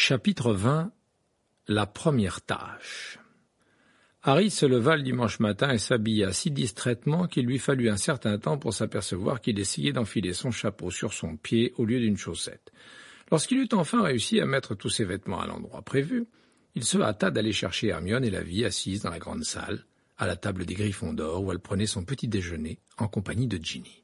Chapitre 20. La première tâche. Harry se leva le dimanche matin et s'habilla si distraitement qu'il lui fallut un certain temps pour s'apercevoir qu'il essayait d'enfiler son chapeau sur son pied au lieu d'une chaussette. Lorsqu'il eut enfin réussi à mettre tous ses vêtements à l'endroit prévu, il se hâta d'aller chercher Hermione et la vit assise dans la grande salle, à la table des Griffons d'or où elle prenait son petit déjeuner en compagnie de Ginny.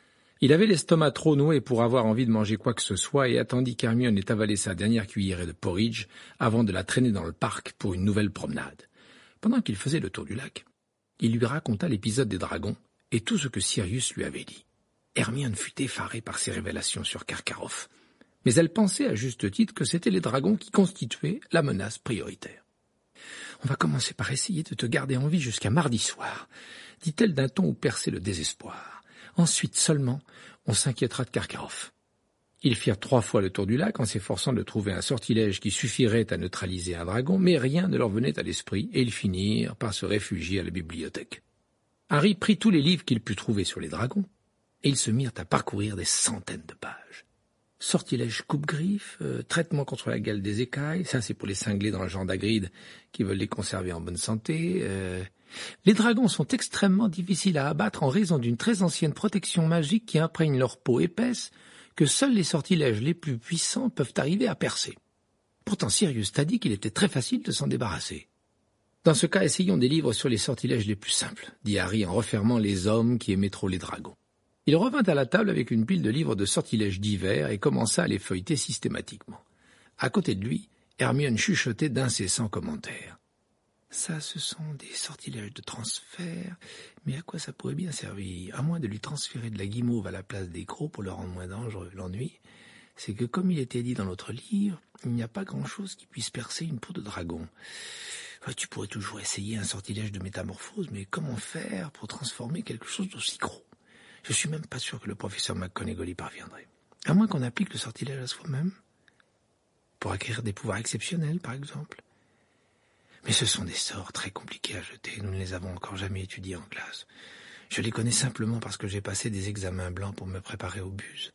Il avait l'estomac trop noué pour avoir envie de manger quoi que ce soit et attendit qu'Hermione ait avalé sa dernière cuillerée de porridge avant de la traîner dans le parc pour une nouvelle promenade. Pendant qu'il faisait le tour du lac, il lui raconta l'épisode des dragons et tout ce que Sirius lui avait dit. Hermione fut effarée par ces révélations sur Karkaroff, mais elle pensait à juste titre que c'étaient les dragons qui constituaient la menace prioritaire. « On va commencer par essayer de te garder en vie jusqu'à mardi soir, » dit-elle d'un ton où perçait le désespoir. Ensuite seulement, on s'inquiétera de Karkaroff. Ils firent 3 fois le tour du lac en s'efforçant de trouver un sortilège qui suffirait à neutraliser un dragon, mais rien ne leur venait à l'esprit et ils finirent par se réfugier à la bibliothèque. Harry prit tous les livres qu'il put trouver sur les dragons et ils se mirent à parcourir des centaines de pages. Sortilège coupe-griffe, traitement contre la gale des écailles, ça c'est pour les cinglés dans le genre d'Hagrid qui veulent les conserver en bonne santé. Les dragons sont extrêmement difficiles à abattre en raison d'une très ancienne protection magique qui imprègne leur peau épaisse que seuls les sortilèges les plus puissants peuvent arriver à percer. Pourtant Sirius t'a dit qu'il était très facile de s'en débarrasser. Dans ce cas, essayons des livres sur les sortilèges les plus simples, dit Harry en refermant les hommes qui aimaient trop les dragons. Il revint à la table avec une pile de livres de sortilèges divers et commença à les feuilleter systématiquement. À côté de lui, Hermione chuchotait d'incessants commentaires. Ça, ce sont des sortilèges de transfert, mais à quoi ça pourrait bien servir? À moins de lui transférer de la guimauve à la place des crocs pour le rendre moins dangereux. L'ennui, c'est que comme il était dit dans notre livre, il n'y a pas grand-chose qui puisse percer une peau de dragon. Tu pourrais toujours essayer un sortilège de métamorphose, mais comment faire pour transformer quelque chose d'aussi gros? Je suis même pas sûr que le professeur McGonagall y parviendrait. À moins qu'on applique le sortilège à soi-même. Pour acquérir des pouvoirs exceptionnels, par exemple. Mais ce sont des sorts très compliqués à jeter, nous ne les avons encore jamais étudiés en classe. Je les connais simplement parce que j'ai passé des examens blancs pour me préparer aux buses.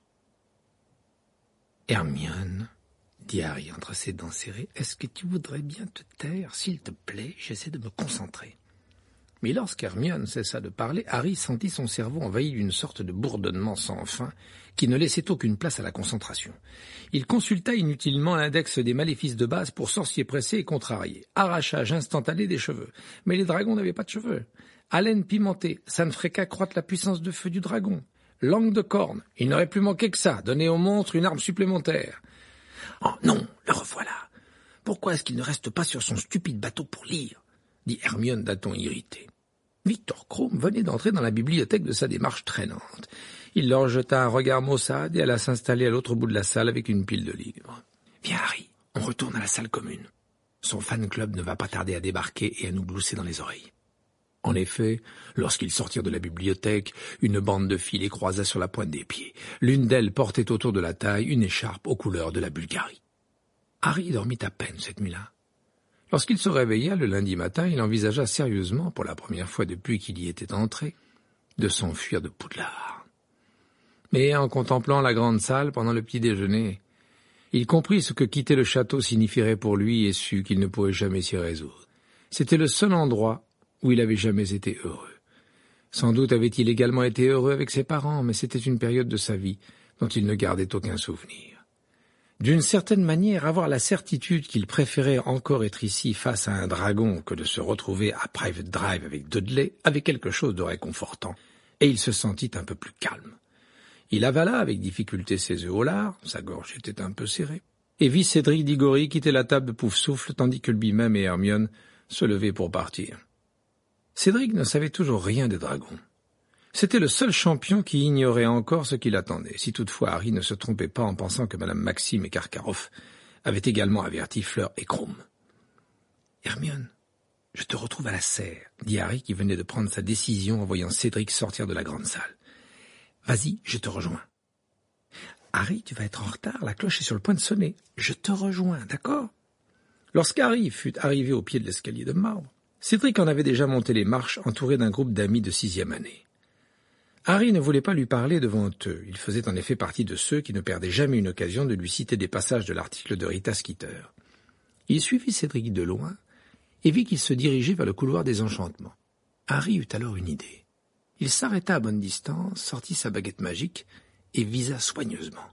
Hermione, dit Harry entre ses dents serrées, est-ce que tu voudrais bien te taire, s'il te plaît? J'essaie de me concentrer. Mais lorsqu'Hermione cessa de parler, Harry sentit son cerveau envahi d'une sorte de bourdonnement sans fin qui ne laissait aucune place à la concentration. Il consulta inutilement l'index des maléfices de base pour sorciers pressés et contrariés. Arrachage instantané des cheveux. Mais les dragons n'avaient pas de cheveux. Haleine pimentée, ça ne ferait qu'accroître la puissance de feu du dragon. Langue de corne, il n'aurait plus manqué que ça, donner au monstre une arme supplémentaire. Oh non, le revoilà. Pourquoi est-ce qu'il ne reste pas sur son stupide bateau pour lire? Dit Hermione d'un ton irrité. Victor Krum venait d'entrer dans la bibliothèque de sa démarche traînante. Il leur jeta un regard maussade et alla s'installer à l'autre bout de la salle avec une pile de livres. « Viens Harry, on retourne à la salle commune. Son fan-club ne va pas tarder à débarquer et à nous glousser dans les oreilles. » En effet, lorsqu'ils sortirent de la bibliothèque, une bande de filles les croisa sur la pointe des pieds. L'une d'elles portait autour de la taille une écharpe aux couleurs de la Bulgarie. Harry dormit à peine cette nuit-là. Lorsqu'il se réveilla le lundi matin, il envisagea sérieusement, pour la première fois depuis qu'il y était entré, de s'enfuir de Poudlard. Mais en contemplant la grande salle pendant le petit déjeuner, il comprit ce que quitter le château signifierait pour lui et sut qu'il ne pourrait jamais s'y résoudre. C'était le seul endroit où il avait jamais été heureux. Sans doute avait-il également été heureux avec ses parents, mais c'était une période de sa vie dont il ne gardait aucun souvenir. D'une certaine manière, avoir la certitude qu'il préférait encore être ici face à un dragon que de se retrouver à Private Drive avec Dudley avait quelque chose de réconfortant, et il se sentit un peu plus calme. Il avala avec difficulté ses œufs au lard, sa gorge était un peu serrée, et vit Cédric Diggory quitter la table de Pouf-Souffle tandis que lui-même et Hermione se levaient pour partir. Cédric ne savait toujours rien des dragons. C'était le seul champion qui ignorait encore ce qu'il attendait, si toutefois Harry ne se trompait pas en pensant que Madame Maxime et Karkaroff avaient également averti Fleur et Krum. « Hermione, je te retrouve à la serre, » dit Harry qui venait de prendre sa décision en voyant Cédric sortir de la grande salle. « Vas-y, je te rejoins. »« Harry, tu vas être en retard, la cloche est sur le point de sonner. Je te rejoins, d'accord ?» Lorsqu'Harry fut arrivé au pied de l'escalier de marbre, Cédric en avait déjà monté les marches entouré d'un groupe d'amis de 6e année. Harry ne voulait pas lui parler devant eux. Il faisait en effet partie de ceux qui ne perdaient jamais une occasion de lui citer des passages de l'article de Rita Skeeter. Il suivit Cédric de loin et vit qu'il se dirigeait vers le couloir des enchantements. Harry eut alors une idée. Il s'arrêta à bonne distance, sortit sa baguette magique et visa soigneusement.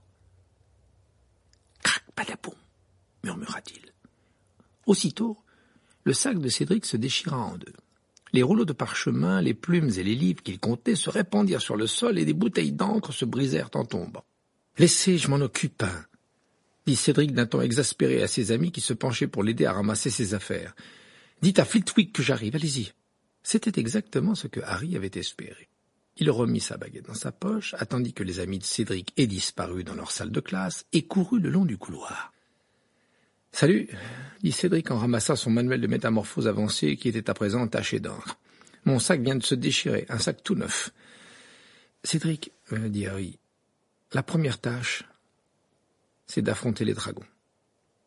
« Crac, padapoum !» murmura-t-il. Aussitôt, le sac de Cédric se déchira en deux. Les rouleaux de parchemin, les plumes et les livres qu'il contenait se répandirent sur le sol et des bouteilles d'encre se brisèrent en tombant. « Laissez, je m'en occupe !» dit Cédric d'un ton exaspéré à ses amis qui se penchaient pour l'aider à ramasser ses affaires. « Dites à Flitwick que j'arrive, allez-y !» C'était exactement ce que Harry avait espéré. Il remit sa baguette dans sa poche, attendit que les amis de Cédric aient disparu dans leur salle de classe et courut le long du couloir. « Salut !» dit Cédric en ramassant son manuel de métamorphose avancé qui était à présent taché d'encre. « Mon sac vient de se déchirer, un sac tout neuf. »« Cédric, dit Harry, la première tâche, c'est d'affronter les dragons. »« Quoi ?»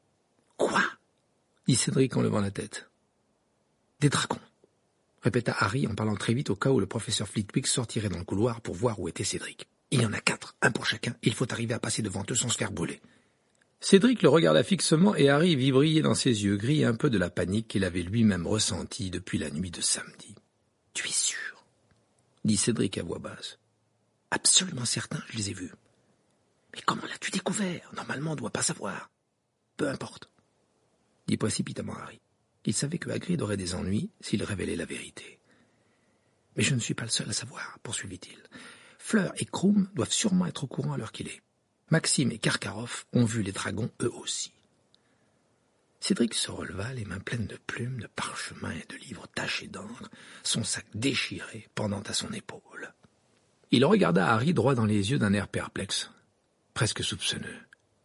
dit Cédric en levant la tête. « Des dragons !» répéta Harry en parlant très vite au cas où le professeur Flitwick sortirait dans le couloir pour voir où était Cédric. « Il y en a 4, un pour chacun, et il faut arriver à passer devant eux sans se faire brûler. » Cédric le regarda fixement et Harry vit briller dans ses yeux gris un peu de la panique qu'il avait lui-même ressentie depuis la nuit de samedi. « Tu es sûr ?» dit Cédric à voix basse. « Absolument certain, je les ai vus. »« Mais comment l'as-tu découvert ? Normalement, on ne doit pas savoir. »« Peu importe, » dit précipitamment Harry. Il savait que Hagrid aurait des ennuis s'il révélait la vérité. « Mais je ne suis pas le seul à savoir, » poursuivit-il. « Fleur et Krum doivent sûrement être au courant à l'heure qu'il est. Maxime et Karkaroff ont vu les dragons eux aussi. » Cédric se releva, les mains pleines de plumes, de parchemins et de livres tachés d'encre, son sac déchiré pendant à son épaule. Il regarda Harry droit dans les yeux d'un air perplexe, presque soupçonneux.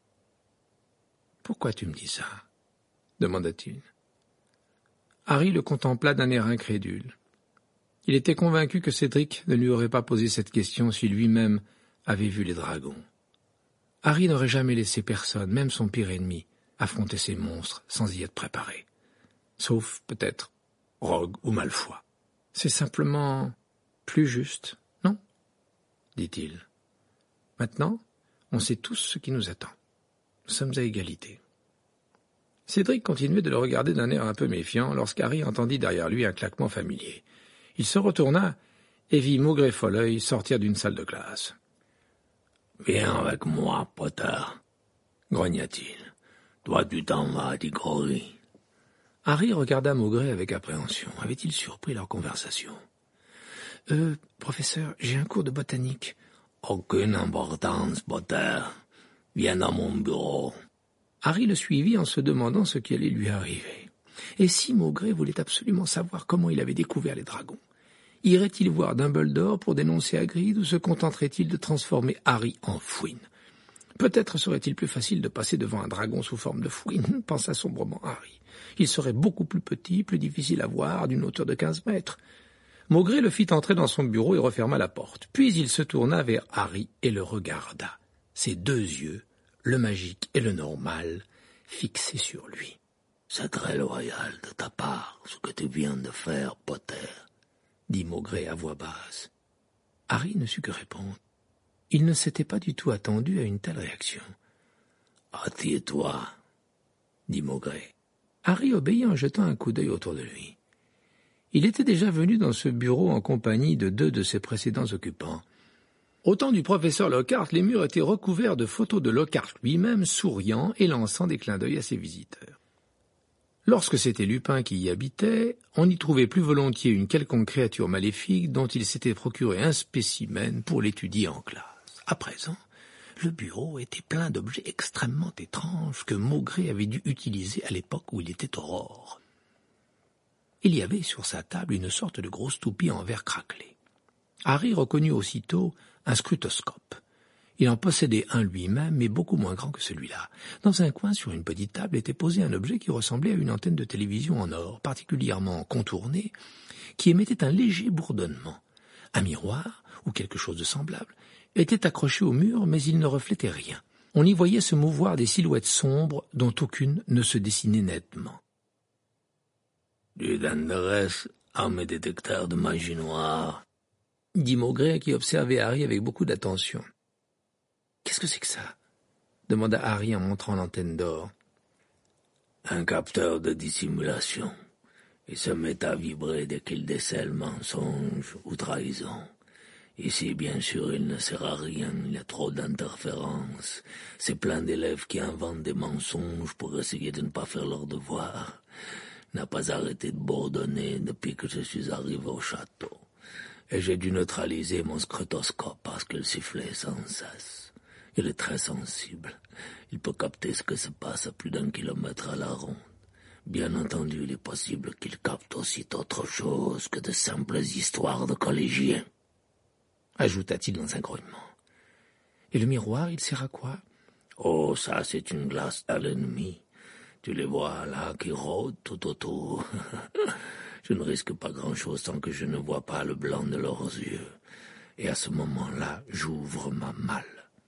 « Pourquoi tu me dis ça ?» demanda-t-il. Harry le contempla d'un air incrédule. Il était convaincu que Cédric ne lui aurait pas posé cette question si lui-même avait vu les dragons. Harry n'aurait jamais laissé personne, même son pire ennemi, affronter ces monstres sans y être préparé. Sauf, peut-être, Rogue ou Malfoy. « C'est simplement plus juste, non ?» dit-il. « Maintenant, on sait tous ce qui nous attend. Nous sommes à égalité. » Cédric continuait de le regarder d'un air un peu méfiant lorsqu'Harry entendit derrière lui un claquement familier. Il se retourna et vit Maugrey Folleuil sortir d'une salle de classe. « Viens avec moi, Potter, » grogna-t-il. « Toi, tu t'en vas, dit Groggy. » Harry regarda Maugrey avec appréhension. Avait-il surpris leur conversation ? « Professeur, j'ai un cours de botanique. »« Aucune importance, Potter. Viens dans mon bureau. » Harry le suivit en se demandant ce qui allait lui arriver. Et si Maugrey voulait absolument savoir comment il avait découvert les dragons ? Irait-il voir Dumbledore pour dénoncer Hagrid ou se contenterait-il de transformer Harry en fouine ? Peut-être serait-il plus facile de passer devant un dragon sous forme de fouine, pensa sombrement Harry. Il serait beaucoup plus petit, plus difficile à voir, d'une hauteur de 15 mètres. Maugrey le fit entrer dans son bureau et referma la porte. Puis il se tourna vers Harry et le regarda. Ses 2 yeux, le magique et le normal, fixés sur lui. « C'est très loyal de ta part, ce que tu viens de faire, Potter, » dit Maugrey à voix basse. Harry ne sut que répondre. Il ne s'était pas du tout attendu à une telle réaction. « Assieds-toi, » dit Maugrey. Harry obéit en jetant un coup d'œil autour de lui. Il était déjà venu dans ce bureau en compagnie de 2 de ses précédents occupants. Au temps du professeur Lockhart, les murs étaient recouverts de photos de Lockhart lui-même souriant et lançant des clins d'œil à ses visiteurs. Lorsque c'était Lupin qui y habitait, on y trouvait plus volontiers une quelconque créature maléfique dont il s'était procuré un spécimen pour l'étudier en classe. À présent, le bureau était plein d'objets extrêmement étranges que Maugrey avait dû utiliser à l'époque où il était aurore. Il y avait sur sa table une sorte de grosse toupie en verre craquelé. Harry reconnut aussitôt un scrutoscope. Il en possédait un lui-même, mais beaucoup moins grand que celui-là. Dans un coin, sur une petite table, était posé un objet qui ressemblait à une antenne de télévision en or, particulièrement contournée, qui émettait un léger bourdonnement. Un miroir, ou quelque chose de semblable, était accroché au mur, mais il ne reflétait rien. On y voyait se mouvoir des silhouettes sombres dont aucune ne se dessinait nettement. « Tu t'intéresses à mes détecteurs de magie noire ?» dit Maugrey qui observait Harry avec beaucoup d'attention. « Qu'est-ce que c'est que ça ?» demanda Harry en montrant l'antenne d'or. « Un capteur de dissimulation. Il se met à vibrer dès qu'il décèle mensonge ou trahison. Ici, bien sûr, il ne sert à rien, il y a trop d'interférences. C'est plein d'élèves qui inventent des mensonges pour essayer de ne pas faire leur devoir. N'a pas arrêté de bourdonner depuis que je suis arrivé au château. Et j'ai dû neutraliser mon scrutoscope parce qu'il sifflait sans cesse. Il est très sensible. Il peut capter ce que se passe à plus d'1 kilomètre à la ronde. Bien entendu, il est possible qu'il capte aussi autre chose que de simples histoires de collégiens. » ajouta-t-il dans un grognement. « Et le miroir, il sert à quoi ?»« Oh, ça, c'est une glace à l'ennemi. Tu les vois là qui rôdent tout autour. Je ne risque pas grand-chose tant que je ne vois pas le blanc de leurs yeux. Et à ce moment-là, j'ouvre ma malle. »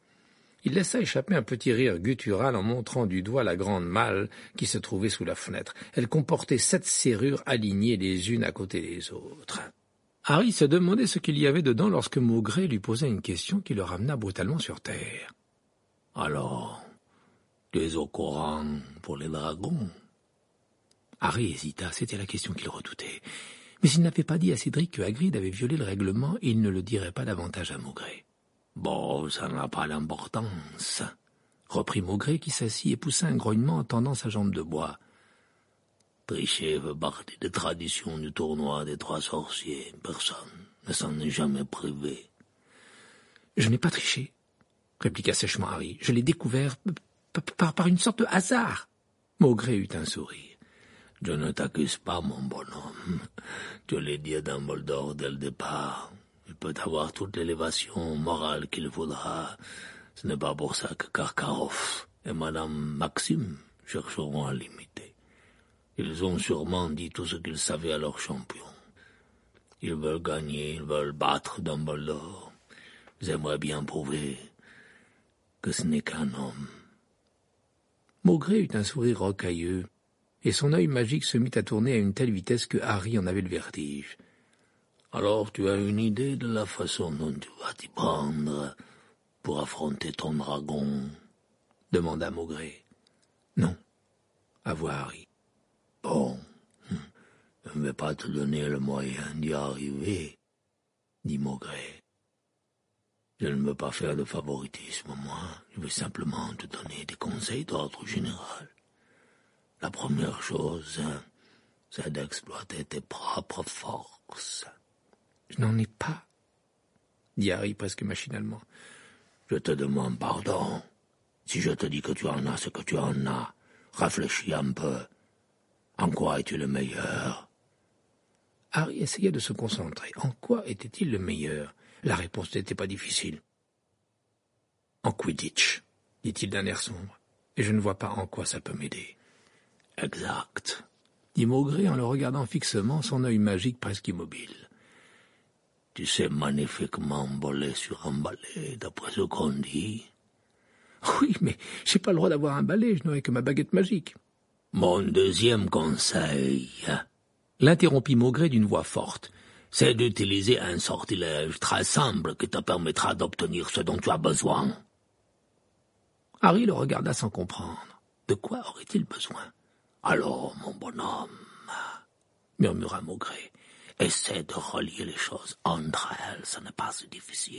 Il laissa échapper un petit rire guttural en montrant du doigt la grande malle qui se trouvait sous la fenêtre. Elle comportait 7 serrures alignées les unes à côté des autres. Harry se demandait ce qu'il y avait dedans lorsque Maugrey lui posa une question qui le ramena brutalement sur terre. « Alors, tu es au courant pour les dragons ?» Harry hésita, c'était la question qu'il redoutait. Mais il n'avait pas dit à Cédric que Hagrid avait violé le règlement et il ne le dirait pas davantage à Maugrey. « Bon, ça n'a pas d'importance, » reprit Maugrey qui s'assit et poussa un grognement en tendant sa jambe de bois. « Tricher fait partie des traditions du tournoi des 3 sorciers. Personne ne s'en est jamais privé. »« Je n'ai pas triché, » répliqua sèchement Harry. « Je l'ai découvert par une sorte de hasard. » Maugrey eut un sourire. « Je ne t'accuse pas, mon bonhomme. Tu l'as dit à Dumbledore dès le départ. Il peut avoir toute l'élévation morale qu'il voudra. Ce n'est pas pour ça que Karkaroff et Madame Maxime chercheront à l'imiter. Ils ont sûrement dit tout ce qu'ils savaient à leur champion. Ils veulent gagner, ils veulent battre Dumbledore. Ils aimeraient bien prouver que ce n'est qu'un homme. » Maugrey eut un sourire rocailleux, et son œil magique se mit à tourner à une telle vitesse que Harry en avait le vertige. « Alors tu as une idée de la façon dont tu vas t'y prendre pour affronter ton dragon ?» demanda Maugrey. « Non, avoua Harry. »« Bon, je ne vais pas te donner le moyen d'y arriver, » dit Maugrey. « Je ne veux pas faire de favoritisme, moi. Je vais simplement te donner des conseils d'ordre général. La première chose, c'est d'exploiter tes propres forces. » « Je n'en ai pas, » dit Harry presque machinalement. « Je te demande pardon. Si je te dis que tu en as ce que tu en as, réfléchis un peu. En quoi es-tu le meilleur ?» Harry essaya de se concentrer. En quoi était-il le meilleur? La réponse n'était pas difficile. « En Quidditch, » dit-il d'un air sombre, « et je ne vois pas en quoi ça peut m'aider. »« Exact, » dit Maugrey en le regardant fixement, son œil magique presque immobile. « Tu sais magnifiquement voler sur un balai, d'après ce qu'on dit. »« Oui, mais j'ai pas le droit d'avoir un balai, je n'aurai que ma baguette magique. »« Mon deuxième conseil, » l'interrompit Maugrey d'une voix forte, « c'est d'utiliser un sortilège très simple qui te permettra d'obtenir ce dont tu as besoin. » Harry le regarda sans comprendre. De quoi aurait-il besoin? « Alors, mon bonhomme, » murmura Maugrey, « essaie de relier les choses entre elles, ce n'est pas si difficile. »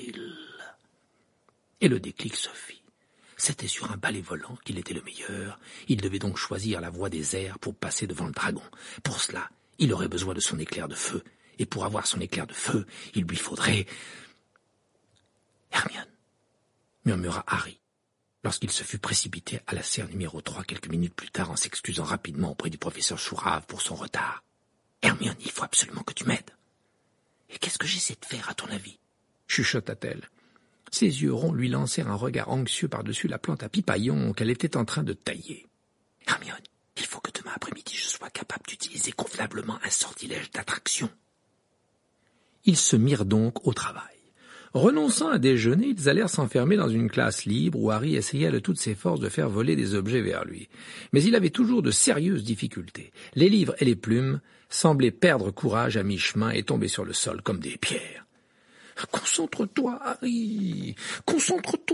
Et le déclic se fit. C'était sur un balai volant qu'il était le meilleur. Il devait donc choisir la voie des airs pour passer devant le dragon. Pour cela, il aurait besoin de son éclair de feu. Et pour avoir son éclair de feu, il lui faudrait... « Hermione » murmura Harry, lorsqu'il se fut précipité à la serre numéro 3 quelques minutes plus tard en s'excusant rapidement auprès du professeur Chourave pour son retard. « Hermione, il faut absolument que tu m'aides. »« Et qu'est-ce que j'essaie de faire, à ton avis ?» chuchota-t-elle. Ses yeux ronds lui lancèrent un regard anxieux par-dessus la plante à pipaillon qu'elle était en train de tailler. « Hermione, il faut que demain après-midi je sois capable d'utiliser convenablement un sortilège d'attraction. » Ils se mirent donc au travail. Renonçant à déjeuner, ils allèrent s'enfermer dans une classe libre où Harry essaya de toutes ses forces de faire voler des objets vers lui. Mais il avait toujours de sérieuses difficultés. Les livres et les plumes semblaient perdre courage à mi-chemin et tomber sur le sol comme des pierres. « Concentre-toi, Harry, concentre-toi !»«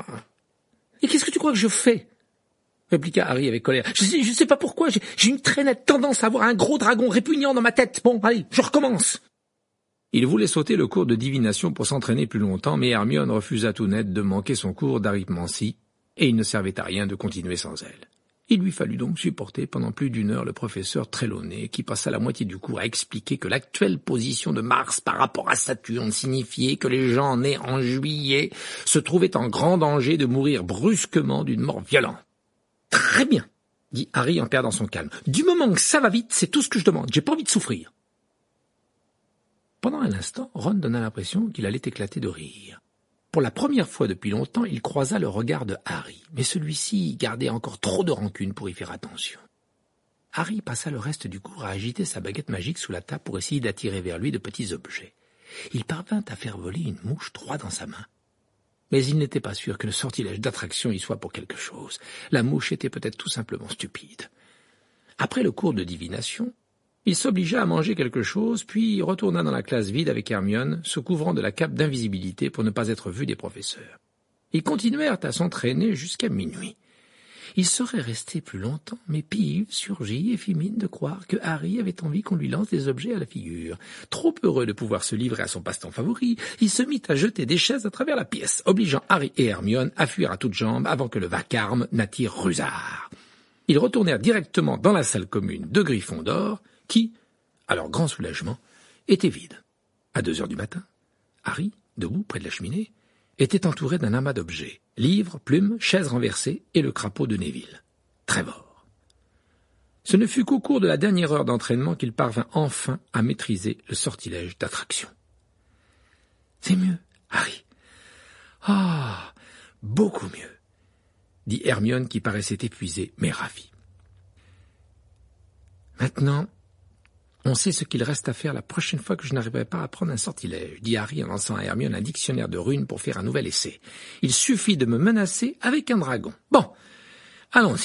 Et qu'est-ce que tu crois que je fais ?» répliqua Harry avec colère. « Je sais pas pourquoi, j'ai une très nette tendance à avoir un gros dragon répugnant dans ma tête. Bon, allez, je recommence !» Il voulait sauter le cours de divination pour s'entraîner plus longtemps, mais Hermione refusa tout net de manquer son cours d'arithmancie, et il ne servait à rien de continuer sans elle. Il lui fallut donc supporter pendant plus d'1 heure le professeur Trelawney, qui passa la moitié du cours à expliquer que l'actuelle position de Mars par rapport à Saturne signifiait que les gens nés en juillet se trouvaient en grand danger de mourir brusquement d'une mort violente. « Très bien, » dit Harry en perdant son calme. « Du moment que ça va vite, c'est tout ce que je demande. J'ai pas envie de souffrir. » Pendant un instant, Ron donna l'impression qu'il allait éclater de rire. Pour la première fois depuis longtemps, il croisa le regard de Harry, mais celui-ci gardait encore trop de rancune pour y faire attention. Harry passa le reste du cours à agiter sa baguette magique sous la table pour essayer d'attirer vers lui de petits objets. Il parvint à faire voler une mouche droit dans sa main. Mais il n'était pas sûr que le sortilège d'attraction y soit pour quelque chose. La mouche était peut-être tout simplement stupide. Après le cours de divination, il s'obligea à manger quelque chose, puis retourna dans la classe vide avec Hermione, se couvrant de la cape d'invisibilité pour ne pas être vu des professeurs. Ils continuèrent à s'entraîner jusqu'à minuit. Il serait resté plus longtemps, mais Peeves surgit et fit mine de croire que Harry avait envie qu'on lui lance des objets à la figure. Trop heureux de pouvoir se livrer à son passe-temps favori, il se mit à jeter des chaises à travers la pièce, obligeant Harry et Hermione à fuir à toutes jambes avant que le vacarme n'attire Rusard. Ils retournèrent directement dans la salle commune de Gryffondor, qui, à leur grand soulagement, était vide. À 2 heures du matin, Harry, debout près de la cheminée, était entouré d'un amas d'objets, livres, plumes, chaises renversées et le crapaud de Neville. Trevor. Ce ne fut qu'au cours de la dernière heure d'entraînement qu'il parvint enfin à maîtriser le sortilège d'attraction. « C'est mieux, Harry. Ah, beaucoup mieux, » dit Hermione qui paraissait épuisée mais ravie. « Maintenant, on sait ce qu'il reste à faire la prochaine fois que je n'arriverai pas à prendre un sortilège, » dit Harry en lançant à Hermione un dictionnaire de runes pour faire un nouvel essai. « Il suffit de me menacer avec un dragon. Bon, allons-y. »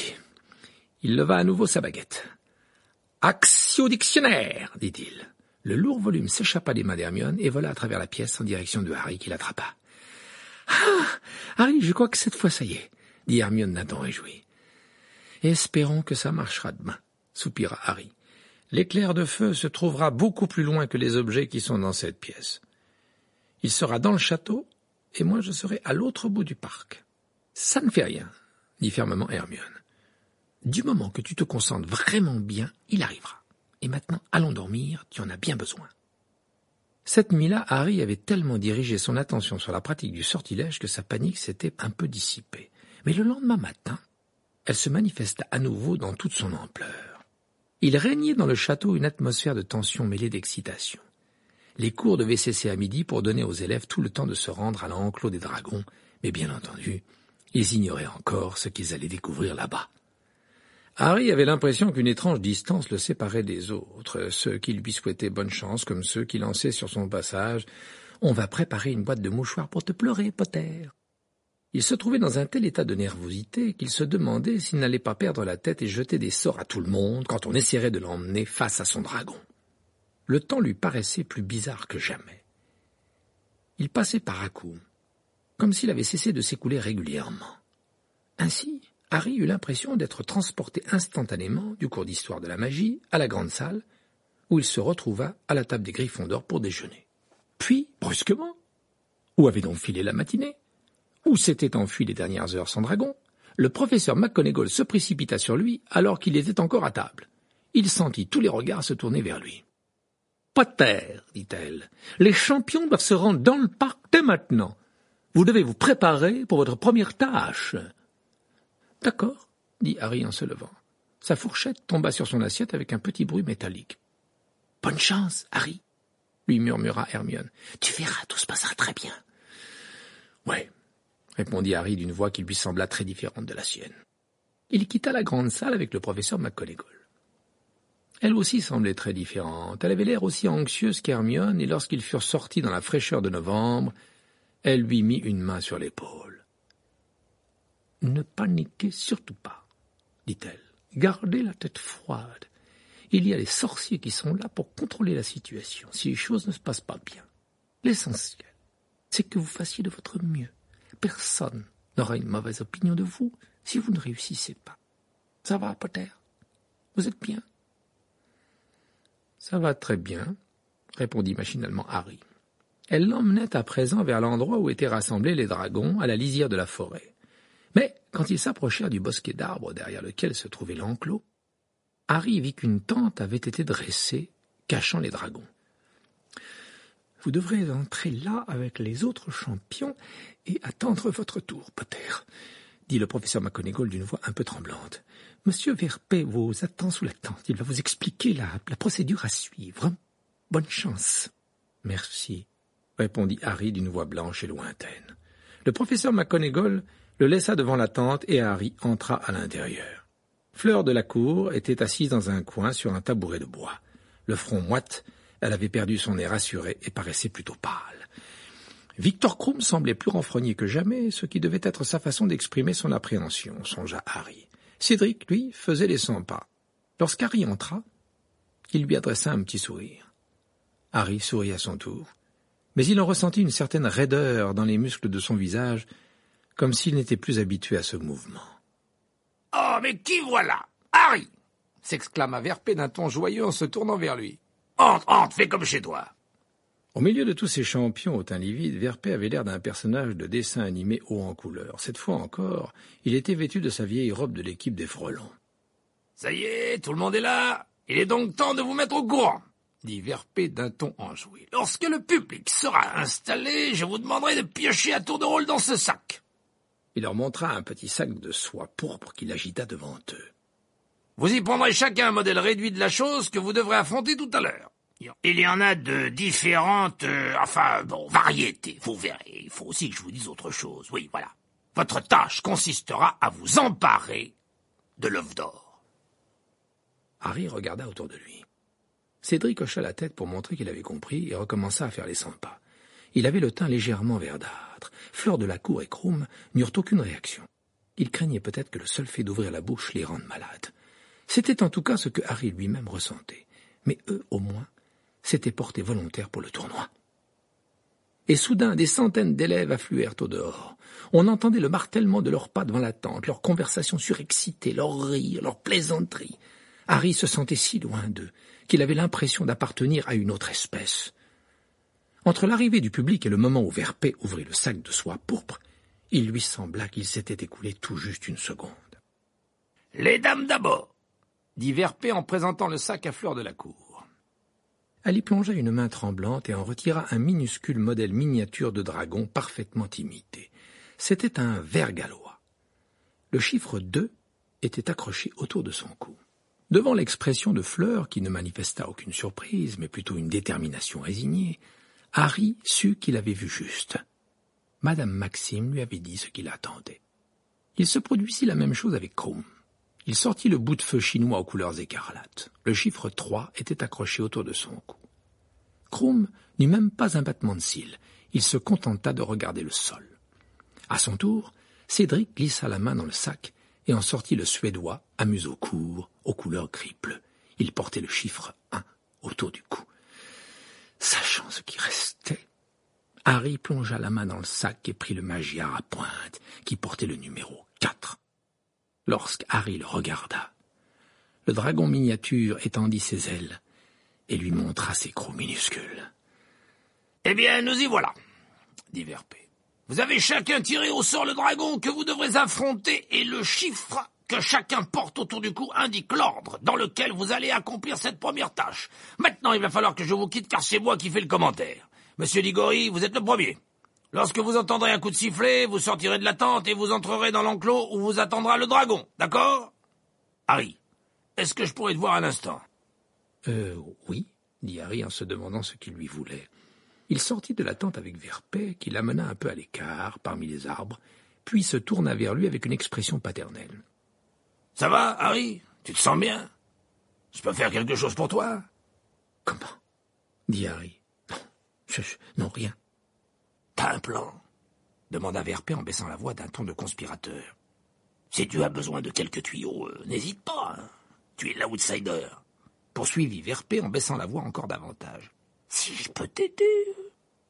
Il leva à nouveau sa baguette. « Actio dictionnaire » dit-il. Le lourd volume s'échappa des mains d'Hermione et vola à travers la pièce en direction de Harry qui l'attrapa. « Ah, Harry, je crois que cette fois ça y est, » dit Hermione d'un ton réjoui. « Espérons que ça marchera demain, » soupira Harry. L'éclair de feu se trouvera beaucoup plus loin que les objets qui sont dans cette pièce. Il sera dans le château, et moi je serai à l'autre bout du parc. Ça ne fait rien, dit fermement Hermione. Du moment que tu te concentres vraiment bien, il arrivera. Et maintenant, allons dormir, tu en as bien besoin. Cette nuit-là, Harry avait tellement dirigé son attention sur la pratique du sortilège que sa panique s'était un peu dissipée. Mais le lendemain matin, elle se manifesta à nouveau dans toute son ampleur. Il régnait dans le château une atmosphère de tension mêlée d'excitation. Les cours devaient cesser à midi pour donner aux élèves tout le temps de se rendre à l'enclos des dragons, mais bien entendu, ils ignoraient encore ce qu'ils allaient découvrir là-bas. Harry avait l'impression qu'une étrange distance le séparait des autres, ceux qui lui souhaitaient bonne chance comme ceux qui lançaient sur son passage « On va préparer une boîte de mouchoirs pour te pleurer, Potter !» Il se trouvait dans un tel état de nervosité qu'il se demandait s'il n'allait pas perdre la tête et jeter des sorts à tout le monde quand on essaierait de l'emmener face à son dragon. Le temps lui paraissait plus bizarre que jamais. Il passait par à-coups, comme s'il avait cessé de s'écouler régulièrement. Ainsi, Harry eut l'impression d'être transporté instantanément du cours d'histoire de la magie à la grande salle, où il se retrouva à la table des Gryffondors pour déjeuner. Puis, brusquement, où avait donc filé la matinée? Où s'était enfui les dernières heures sans dragon? Le professeur McGonagall se précipita sur lui alors qu'il était encore à table. Il sentit tous les regards se tourner vers lui. « Potter, dit-elle, les champions doivent se rendre dans le parc dès maintenant. Vous devez vous préparer pour votre première tâche. » « D'accord, » dit Harry en se levant. Sa fourchette tomba sur son assiette avec un petit bruit métallique. « Bonne chance, Harry, » lui murmura Hermione. « Tu verras, tout se passera très bien. »« Ouais, » répondit Harry d'une voix qui lui sembla très différente de la sienne. Il quitta la grande salle avec le professeur McGonagall. Elle aussi semblait très différente. Elle avait l'air aussi anxieuse qu'Hermione, et lorsqu'ils furent sortis dans la fraîcheur de novembre, elle lui mit une main sur l'épaule. « Ne paniquez surtout pas, dit-elle. Gardez la tête froide. Il y a les sorciers qui sont là pour contrôler la situation, si les choses ne se passent pas bien. L'essentiel, c'est que vous fassiez de votre mieux. Personne n'aura une mauvaise opinion de vous si vous ne réussissez pas. Ça va, Potter? Vous êtes bien? Ça va très bien, répondit machinalement Harry. Elle l'emmenait à présent vers l'endroit où étaient rassemblés les dragons à la lisière de la forêt. Mais quand ils s'approchèrent du bosquet d'arbres derrière lequel se trouvait l'enclos, Harry vit qu'une tente avait été dressée, cachant les dragons. « Vous devrez entrer là avec les autres champions et attendre votre tour, Potter, » dit le professeur McGonagall d'une voix un peu tremblante. « Monsieur Verpet vous attend sous la tente. Il va vous expliquer la procédure à suivre. Bonne chance. »« Merci, » répondit Harry d'une voix blanche et lointaine. Le professeur McGonagall le laissa devant la tente et Harry entra à l'intérieur. Fleur de la cour était assise dans un coin sur un tabouret de bois. Le front moite, elle avait perdu son air assuré et paraissait plutôt pâle. Victor Krum semblait plus renfrogné que jamais, ce qui devait être sa façon d'exprimer son appréhension, songea Harry. Cédric, lui, faisait les 100 pas. Lorsqu'Harry entra, il lui adressa un petit sourire. Harry sourit à son tour, mais il en ressentit une certaine raideur dans les muscles de son visage, comme s'il n'était plus habitué à ce mouvement. « Oh, mais qui voilà? Harry !» s'exclama Verpet d'un ton joyeux en se tournant vers lui. « Entre, fais comme chez toi !» Au milieu de tous ces champions au teint livide, Verpet avait l'air d'un personnage de dessin animé haut en couleur. Cette fois encore, il était vêtu de sa vieille robe de l'équipe des Frelons. « Ça y est, tout le monde est là. Il est donc temps de vous mettre au courant, » dit Verpet d'un ton enjoué. « Lorsque le public sera installé, je vous demanderai de piocher à tour de rôle dans ce sac. » Il leur montra un petit sac de soie pourpre qu'il agita devant eux. « Vous y prendrez chacun un modèle réduit de la chose que vous devrez affronter tout à l'heure. Il y en a de différentes, variétés, vous verrez. Il faut aussi que je vous dise autre chose. Oui, voilà. Votre tâche consistera à vous emparer de l'œuf d'or. » Harry regarda autour de lui. Cédric hocha la tête pour montrer qu'il avait compris et recommença à faire les 100 pas. Il avait le teint légèrement verdâtre. Fleur de la cour et Krum n'eurent aucune réaction. Ils craignaient peut-être que le seul fait d'ouvrir la bouche les rende malades. C'était en tout cas ce que Harry lui-même ressentait. Mais eux, au moins, s'étaient portés volontaires pour le tournoi. Et soudain, des centaines d'élèves affluèrent au dehors. On entendait le martèlement de leurs pas devant la tente, leurs conversations surexcitées, leurs rires, leurs plaisanteries. Harry se sentait si loin d'eux qu'il avait l'impression d'appartenir à une autre espèce. Entre l'arrivée du public et le moment où Verpet ouvrit le sac de soie pourpre, il lui sembla qu'il s'était écoulé tout juste une seconde. « Les dames d'abord !» dit Verpet en présentant le sac à Fleur de la cour. Elle y plongea une main tremblante et en retira un minuscule modèle miniature de dragon parfaitement imité. C'était un ver gallois. Le chiffre 2 était accroché autour de son cou. Devant l'expression de Fleur, qui ne manifesta aucune surprise, mais plutôt une détermination résignée, Harry sut qu'il avait vu juste. Madame Maxime lui avait dit ce qu'il attendait. Il se produisit la même chose avec Krum. Il sortit le bout de feu chinois aux couleurs écarlates. Le chiffre 3 était accroché autour de son cou. Krum n'eut même pas un battement de cils. Il se contenta de regarder le sol. À son tour, Cédric glissa la main dans le sac et en sortit le suédois à museau court, aux couleurs gris-bleu. Il portait le chiffre 1 autour du cou. Sachant ce qui restait, Harry plongea la main dans le sac et prit le magiar à pointe, qui portait le numéro 4. Lorsqu'Harry le regarda, le dragon miniature étendit ses ailes et lui montra ses crocs minuscules. « Eh bien, nous y voilà, » dit Verpet. « Vous avez chacun tiré au sort le dragon que vous devrez affronter et le chiffre que chacun porte autour du cou indique l'ordre dans lequel vous allez accomplir cette première tâche. Maintenant, il va falloir que je vous quitte car c'est moi qui fais le commentaire. Monsieur Diggory, vous êtes le premier. Lorsque vous entendrez un coup de sifflet, vous sortirez de la tente et vous entrerez dans l'enclos où vous attendra le dragon, d'accord? Harry, est-ce que je pourrais te voir un instant? Oui, dit Harry en se demandant ce qu'il lui voulait. Il sortit de la tente avec Verpet, qui l'amena un peu à l'écart, parmi les arbres, puis se tourna vers lui avec une expression paternelle. « Ça va, Harry? Tu te sens bien? Je peux faire quelque chose pour toi? » « Comment ?» dit Harry. « Non, rien. »« T'as un plan ?» demanda Verpet en baissant la voix d'un ton de conspirateur. « Si tu as besoin de quelques tuyaux, n'hésite pas, hein. Tu es l'outsider. » poursuivit Verpet en baissant la voix encore davantage. « Si je peux t'aider... »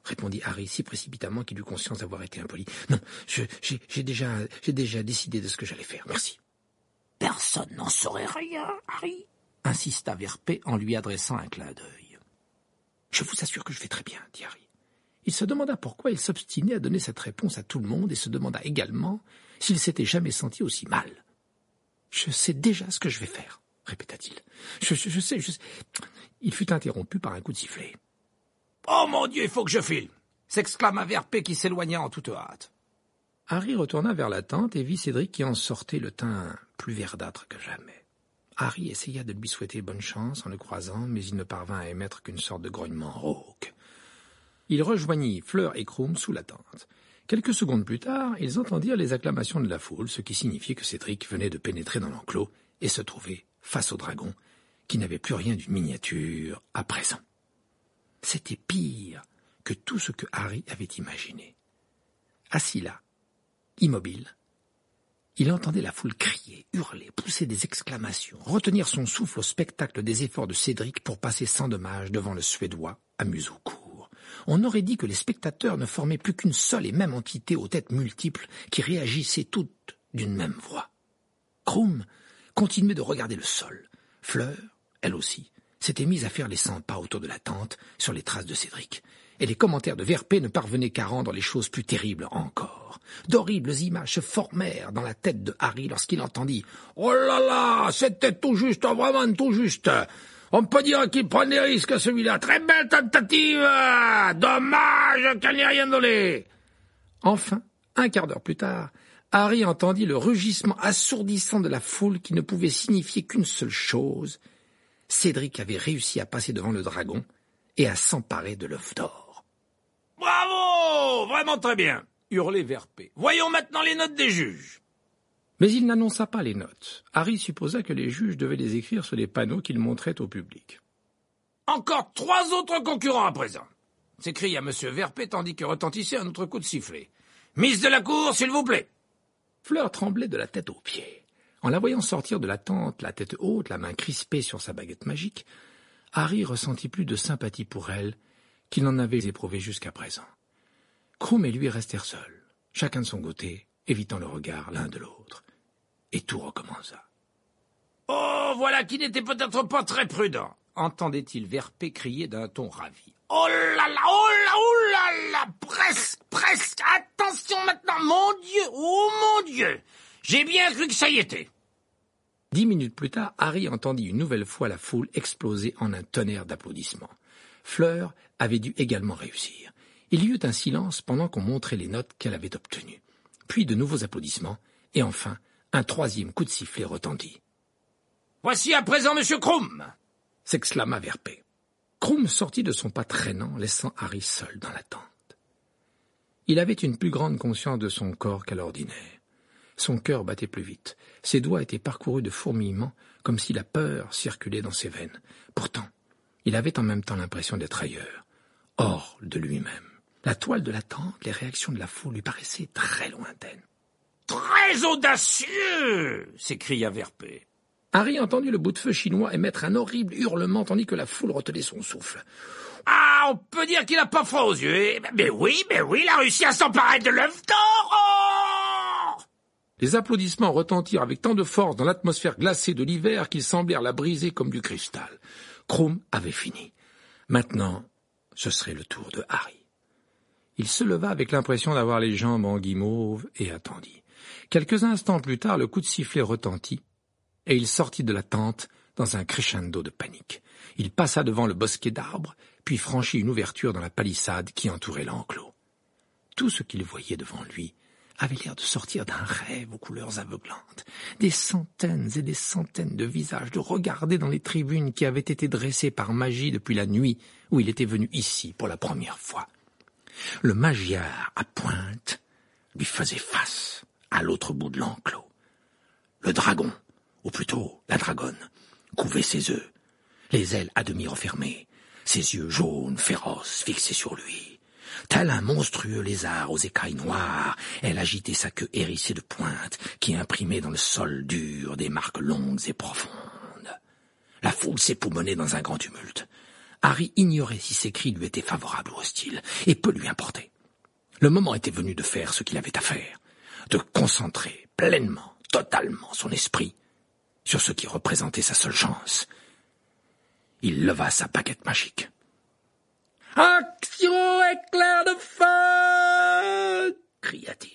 répondit Harry si précipitamment qu'il eut conscience d'avoir été impoli. « Non, j'ai déjà décidé de ce que j'allais faire, merci. » « Personne n'en saurait rien, Harry, » insista Verpé en lui adressant un clin d'œil. « Je vous assure que je vais très bien, » dit Harry. Il se demanda pourquoi il s'obstinait à donner cette réponse à tout le monde et se demanda également s'il s'était jamais senti aussi mal. « Je sais déjà ce que je vais faire, » répéta-t-il. Je sais. Il fut interrompu par un coup de sifflet. « Oh mon Dieu, il faut que je file !» s'exclama Verpé qui s'éloigna en toute hâte. Harry retourna vers la tente et vit Cédric qui en sortait le teint plus verdâtre que jamais. Harry essaya de lui souhaiter bonne chance en le croisant, mais il ne parvint à émettre qu'une sorte de grognement rauque. Il rejoignit Fleur et Krumm sous la tente. Quelques secondes plus tard, ils entendirent les acclamations de la foule, ce qui signifiait que Cédric venait de pénétrer dans l'enclos et se trouvait face au dragon, qui n'avait plus rien d'une miniature à présent. C'était pire que tout ce que Harry avait imaginé. Assis là, immobile, il entendait la foule crier, hurler, pousser des exclamations, retenir son souffle au spectacle des efforts de Cédric pour passer sans dommage devant le Suédois à museau court. On aurait dit que les spectateurs ne formaient plus qu'une seule et même entité aux têtes multiples qui réagissaient toutes d'une même voix. Krumm continuait de regarder le sol. Fleur, elle aussi, s'était mise à faire les 100 pas autour de la tente sur les traces de Cédric. Et les commentaires de Verpé ne parvenaient qu'à rendre les choses plus terribles encore. D'horribles images se formèrent dans la tête de Harry lorsqu'il entendit « Oh là là, c'était tout juste, vraiment tout juste. On peut dire qu'il prend des risques, celui-là. Très belle tentative. Dommage qu'elle n'ait rien donné. » Enfin, un quart d'heure plus tard, Harry entendit le rugissement assourdissant de la foule qui ne pouvait signifier qu'une seule chose. Cédric avait réussi à passer devant le dragon et à s'emparer de l'œuf d'or. « Bravo! Vraiment très bien !» hurlait Verpé. « Voyons maintenant les notes des juges. » Mais il n'annonça pas les notes. Harry supposa que les juges devaient les écrire sur les panneaux qu'il montrait au public. « Encore 3 autres concurrents à présent !» s'écria M. Verpé tandis que retentissait un autre coup de sifflet. « Miss de la cour, s'il vous plaît !» Fleur tremblait de la tête aux pieds. En la voyant sortir de la tente, la tête haute, la main crispée sur sa baguette magique, Harry ressentit plus de sympathie pour elle qu'il n'en avait éprouvé jusqu'à présent. Krumm et lui restèrent seuls, chacun de son côté, évitant le regard l'un de l'autre. Et tout recommença. « Oh, voilà qui n'était peut-être pas très prudent !» entendait-il Verpé crier d'un ton ravi. « Oh là là, oh là, oh là là, presque, attention maintenant, mon Dieu, oh mon Dieu, j'ai bien cru que ça y était. » 10 minutes plus tard, Harry entendit une nouvelle fois la foule exploser en un tonnerre d'applaudissements. Fleur avait dû également réussir. Il y eut un silence pendant qu'on montrait les notes qu'elle avait obtenues. Puis de nouveaux applaudissements, et enfin, un troisième coup de sifflet retentit. « Voici à présent Monsieur Krumm !» s'exclama Verpé. Krumm sortit de son pas traînant, laissant Harry seul dans la tente. Il avait une plus grande conscience de son corps qu'à l'ordinaire. Son cœur battait plus vite. Ses doigts étaient parcourus de fourmillements, comme si la peur circulait dans ses veines. Pourtant, il avait en même temps l'impression d'être ailleurs, hors de lui-même. La toile de la tente, les réactions de la foule lui paraissaient très lointaines. « Très audacieux !» s'écria Verpé. Harry entendit le bout de feu chinois émettre un horrible hurlement tandis que la foule retenait son souffle. « Ah, on peut dire qu'il n'a pas froid aux yeux. Mais oui, il a réussi à s'emparer de l'œuf d'or. Oh !» Les applaudissements retentirent avec tant de force dans l'atmosphère glacée de l'hiver qu'ils semblèrent la briser comme du cristal. Krumm avait fini. Maintenant, ce serait le tour de Harry. Il se leva avec l'impression d'avoir les jambes en guimauve et attendit. Quelques instants plus tard, le coup de sifflet retentit et il sortit de la tente dans un crescendo de panique. Il passa devant le bosquet d'arbres, puis franchit une ouverture dans la palissade qui entourait l'enclos. Tout ce qu'il voyait devant lui avait l'air de sortir d'un rêve aux couleurs aveuglantes. Des centaines et des centaines de visages le regardaient dans les tribunes qui avaient été dressées par magie depuis la nuit où il était venu ici pour la première fois. Le magiard à pointe lui faisait face à l'autre bout de l'enclos. Le dragon, ou plutôt la dragonne, couvait ses œufs, les ailes à demi refermées, ses yeux jaunes, féroces, fixés sur lui. Tel un monstrueux lézard aux écailles noires, elle agitait sa queue hérissée de pointes qui imprimait dans le sol dur des marques longues et profondes. La foule s'époumonnait dans un grand tumulte. Harry ignorait si ses cris lui étaient favorables ou hostiles, et peu lui importait. Le moment était venu de faire ce qu'il avait à faire, de concentrer pleinement, totalement son esprit sur ce qui représentait sa seule chance. Il leva sa baguette magique. « Action éclair de feu !» cria-t-il.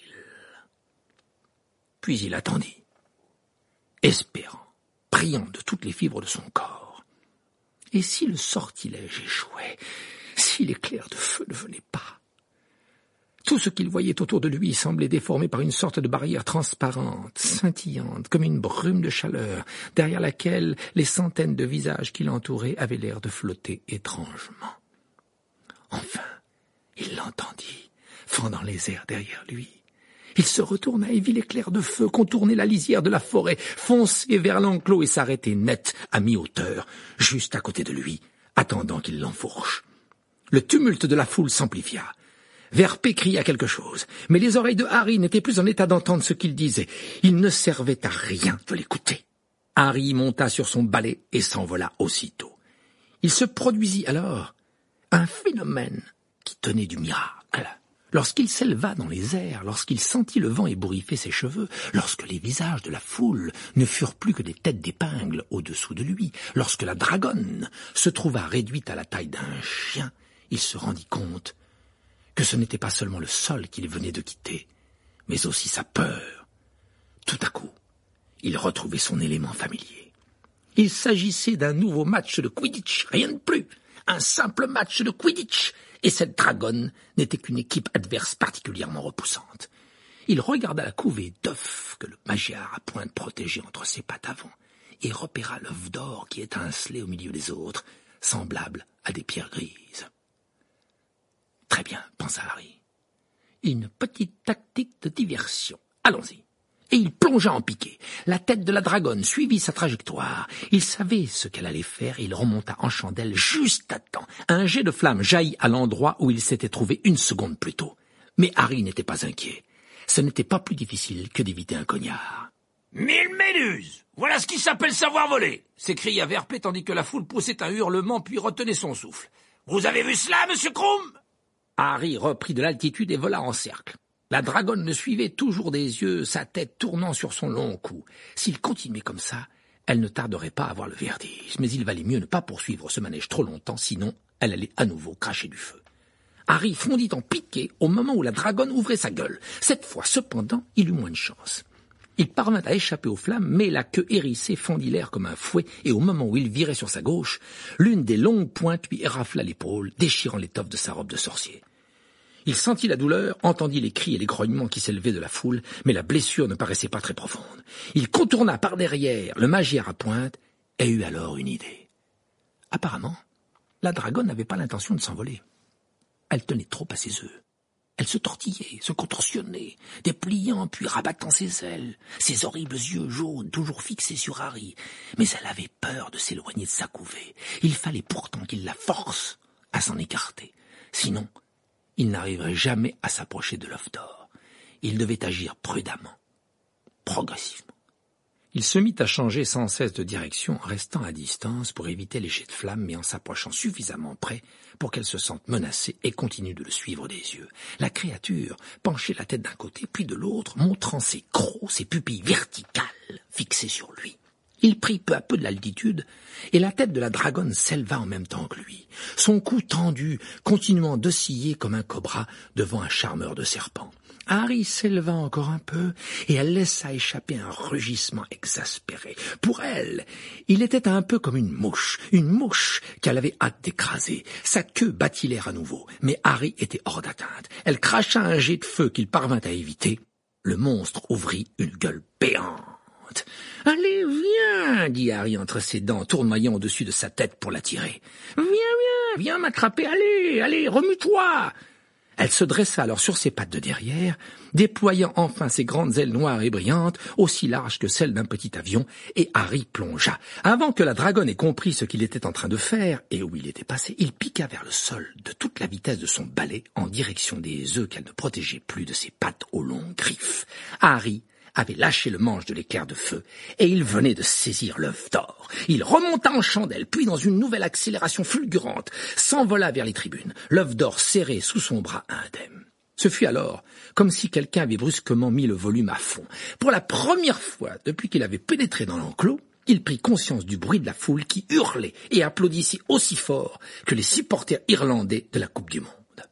Puis il attendit, espérant, priant de toutes les fibres de son corps. Et si le sortilège échouait, si l'éclair de feu ne venait pas? Tout ce qu'il voyait autour de lui semblait déformé par une sorte de barrière transparente, scintillante, comme une brume de chaleur, derrière laquelle les centaines de visages qui l'entouraient avaient l'air de flotter étrangement. Enfin, il l'entendit, fendant les airs derrière lui. Il se retourna et vit l'éclair de feu contourner la lisière de la forêt, foncer vers l'enclos et s'arrêter net, à mi-hauteur, juste à côté de lui, attendant qu'il l'enfourche. Le tumulte de la foule s'amplifia. Verpé cria quelque chose, mais les oreilles de Harry n'étaient plus en état d'entendre ce qu'il disait. Il ne servait à rien de l'écouter. Harry monta sur son balai et s'envola aussitôt. Il se produisit alors un phénomène qui tenait du miracle. Lorsqu'il s'éleva dans les airs, lorsqu'il sentit le vent ébouriffer ses cheveux, lorsque les visages de la foule ne furent plus que des têtes d'épingle au-dessous de lui, lorsque la dragonne se trouva réduite à la taille d'un chien, il se rendit compte que ce n'était pas seulement le sol qu'il venait de quitter, mais aussi sa peur. Tout à coup, il retrouvait son élément familier. Il s'agissait d'un nouveau match de Quidditch, rien de plus, un simple match de Quidditch, et cette dragonne n'était qu'une équipe adverse particulièrement repoussante. Il regarda la couvée d'œufs que le magiard à pointe protégeait entre ses pattes avant, et repéra l'œuf d'or qui étincelait au milieu des autres, semblable à des pierres grises. Très bien, pensa Harry. Une petite tactique de diversion. Allons-y. Et il plongea en piqué. La tête de la dragonne suivit sa trajectoire. Il savait ce qu'elle allait faire et il remonta en chandelle juste à temps. Un jet de flamme jaillit à l'endroit où il s'était trouvé une seconde plus tôt. Mais Harry n'était pas inquiet. Ce n'était pas plus difficile que d'éviter un cognard. « 1000 méduses! Voilà ce qui s'appelle savoir voler !» s'écria Verpé tandis que la foule poussait un hurlement puis retenait son souffle. « Vous avez vu cela, monsieur Krum ?» Harry reprit de l'altitude et vola en cercle. La dragonne le suivait toujours des yeux, sa tête tournant sur son long cou. S'il continuait comme ça, elle ne tarderait pas à avoir le vertige, mais il valait mieux ne pas poursuivre ce manège trop longtemps, sinon elle allait à nouveau cracher du feu. Harry fondit en piqué au moment où la dragonne ouvrait sa gueule. Cette fois, cependant, il eut moins de chance. Il parvint à échapper aux flammes, mais la queue hérissée fendit l'air comme un fouet, et au moment où il virait sur sa gauche, l'une des longues pointes lui érafla l'épaule, déchirant l'étoffe de sa robe de sorcier. Il sentit la douleur, entendit les cris et les grognements qui s'élevaient de la foule, mais la blessure ne paraissait pas très profonde. Il contourna par derrière le magiard à pointe et eut alors une idée. Apparemment, la dragonne n'avait pas l'intention de s'envoler. Elle tenait trop à ses œufs. Elle se tortillait, se contorsionnait, dépliant puis rabattant ses ailes, ses horribles yeux jaunes toujours fixés sur Harry. Mais elle avait peur de s'éloigner de sa couvée. Il fallait pourtant qu'il la force à s'en écarter. Sinon, il n'arriverait jamais à s'approcher de l'œuf d'or. Il devait agir prudemment, progressivement. Il se mit à changer sans cesse de direction, en restant à distance pour éviter les jets de flammes, mais en s'approchant suffisamment près pour qu'elle se sente menacée et continue de le suivre des yeux. La créature penchait la tête d'un côté puis de l'autre, montrant ses crocs, ses pupilles verticales fixées sur lui. Il prit peu à peu de l'altitude, et la tête de la dragonne s'éleva en même temps que lui, son cou tendu, continuant d'osciller comme un cobra devant un charmeur de serpents. Harry s'éleva encore un peu, et elle laissa échapper un rugissement exaspéré. Pour elle, il était un peu comme une mouche qu'elle avait hâte d'écraser. Sa queue battit l'air à nouveau, mais Harry était hors d'atteinte. Elle cracha un jet de feu qu'il parvint à éviter. Le monstre ouvrit une gueule béante. « Allez, viens !» dit Harry entre ses dents, tournoyant au-dessus de sa tête pour l'attirer. « Viens m'attraper, allez, remue-toi !» Elle se dressa alors sur ses pattes de derrière, déployant enfin ses grandes ailes noires et brillantes, aussi larges que celles d'un petit avion, et Harry plongea. Avant que la dragonne ait compris ce qu'il était en train de faire et où il était passé, il piqua vers le sol de toute la vitesse de son balai en direction des œufs qu'elle ne protégeait plus de ses pattes aux longues griffes. Harry avait lâché le manche de l'éclair de feu, et il venait de saisir l'œuf d'or. Il remonta en chandelle, puis dans une nouvelle accélération fulgurante, s'envola vers les tribunes, l'œuf d'or serré sous son bras indemne. Ce fut alors comme si quelqu'un avait brusquement mis le volume à fond. Pour la première fois depuis qu'il avait pénétré dans l'enclos, il prit conscience du bruit de la foule qui hurlait et applaudissait aussi fort que les supporters irlandais de la Coupe du Monde.